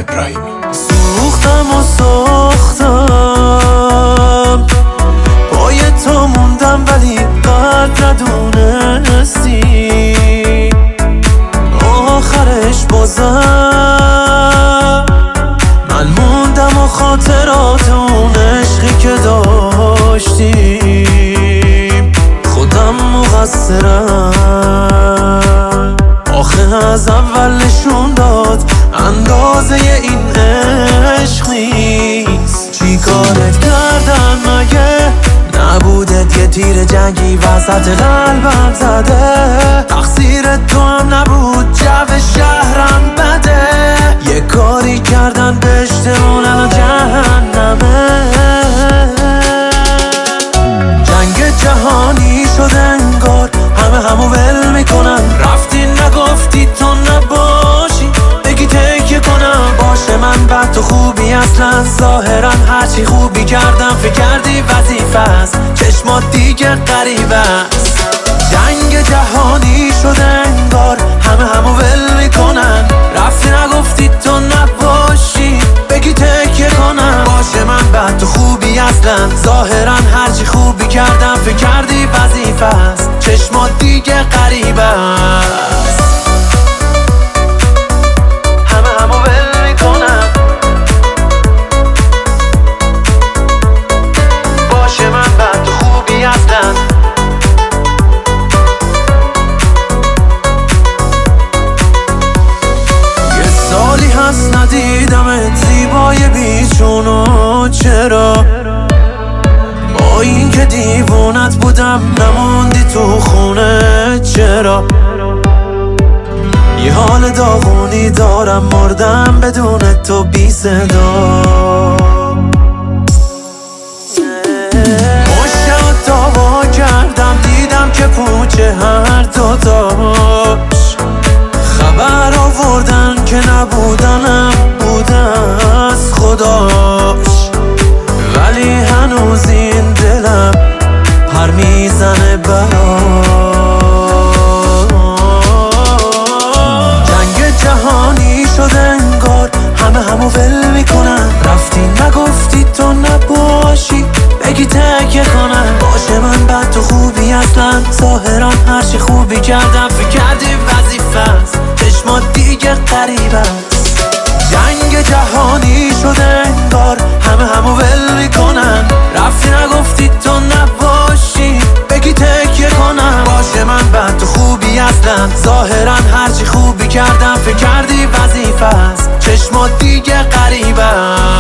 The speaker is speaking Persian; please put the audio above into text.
رحیمی. سوختم و ساختم پای تو موندم ولی قدر ندونستی آخرش بازم من موندم و خاطرات اون عشقی که داشتیم خودم مقصرم آخه از اول نشون داد اندازه این عشق نیست. چی کارت کردن مگه نبودت یه تیر جنگی وسط قلبم زده تقصیر تو هم نبود جو شهرم بده یه کاری کردن بهشتمون الان جهنمه جنگ جهانی شد انگار همو ول میکنن رفتی نگفتی تو نباشی بگی تکیه کنم باشه من بد تو خوبی اصلا ظاهرا هرچی خوبی کردم فکر کردی وظیفه است چشمات دیگه غریبه است جنگ جهانی شد انگار همو ول میکنن رفتی نگفتی تو نباشی بگی تکیه کنم باشه من بد تو خوبی اصلا ظاهرا هرچی خوبی کردم فکر کردی وظیفه است چشمات دیگه غریبه است همو ول میکنم باشه من بد تو خوبی اصلا یه سالی هست ندیدمت زیبای بیچونو چرا با این که دیوونت بودم نموندی تو خونه چرا یه حال داغونی دارم مردم بدون تو بی صدا مشتاق دعوا کردم دیدم که پوچه هر دوتاش خبر آوردن که نبودنم بوده از خداش ولی هنوز این دلم پر میزنه جنگ جهانی شد انگار همو ول میکنن رفتی نگفتی تو نباشی بگی تکیه کنم باشه من بد تو خوبی اصلا ظاهرا هرچی خوبی کردم فکر کردی وظیفه است چشمات دیگه غریبه است جنگ جهانی شد انگار همو ول میکنن رفتی نگفتی تو نباشی بگی تکیه کنم باشه من بد تو خوبی اصلا ظاهرا هرچی خوبی کردم فکر کردی وظیفه است چشمات دیگه غریبه است